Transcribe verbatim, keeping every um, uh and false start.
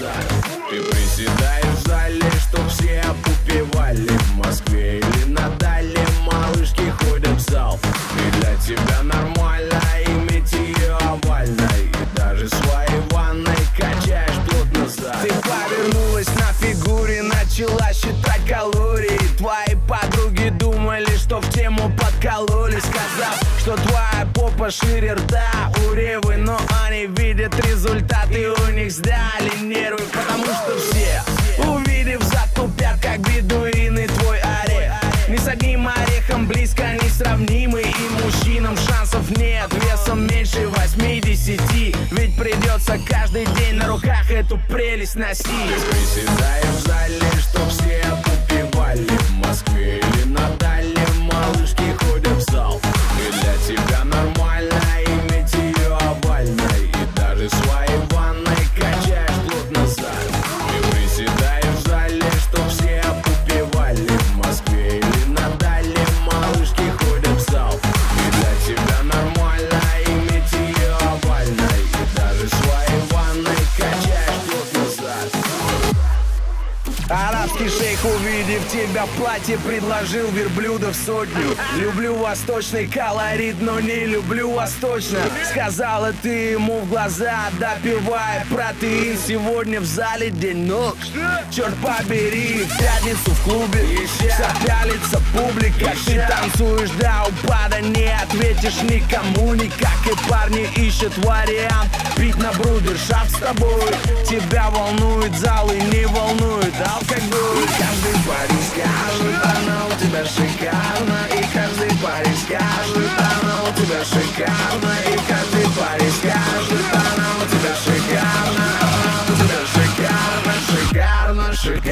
назад. Ты приседаешь в зале, чтоб все попивали. В Москве или на Дальнем малышки ходят в зал. И для тебя нормально иметь ее овальной. И даже в своей ванной качаешь плотно зад. Ты повернулась на фигуре, начала считать калории. Твои подруги думали, что в тему подкололи, сказав, что твоя попа шире рта у Ревы. Но они видят результаты, у них сдали нервы. Потому что все, увидев зад, тупят, как бедуины твой орех. Ни с одним орехом близко не сравнимый. И мужчинам шансов нет, весом меньше восьмидесяти. Ведь придется каждый день на руках эту прелесть носить. Ты приседаешь в зале, чтоб все попивали. В Москве или на Дальнем малышки ходят в зал. И для тебя нормально иметь ее овальной. И даже в своей ванной качаешь плотно зад. Ты приседаешь в зале, чтоб все попивали. В Москве или на Дальнем малышки ходят в зал. И для тебя нормально иметь ее овальной. И даже в своей ванной качаешь плотно зад. Арабский шейх, увидев тебя в платье, предложил верблюдов сотню. Люблю восточный колорит, но не люблю восточно. Сказала ты ему в глаза, допивая протеин. Сегодня в зале день ног, черт побери. В пятницу в клубе вся пялится публика. Ты танцуешь до упада, не ответишь никому никак. И парни ищут вариант пить на брудершафт с тобой. Тебя волнует зал и не волнует алкоголь. И каждый парень скажет, она у тебя шикарна. И каждый парень скажет, она у тебя шикарна. И каждый парень скажет, она у тебя шикарна. Она у тебя шикарна, шикарна, шикарна.